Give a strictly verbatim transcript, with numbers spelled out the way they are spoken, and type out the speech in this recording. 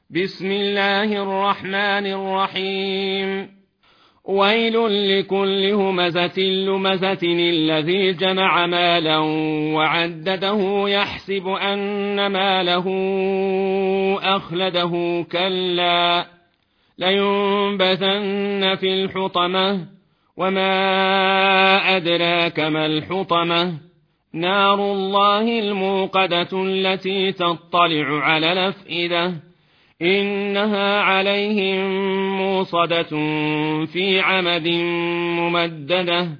بسم الله الرحمن الرحيم ويل لكل همزة لمزة الذي جمع مالا وعدده يحسب أن ماله أخلده كلا لينبذن في الحطمة وما أدراك ما الحطمة نار الله الموقدة التي تطلع على الأفئدة إنها عليهم موصدة في عمد ممددة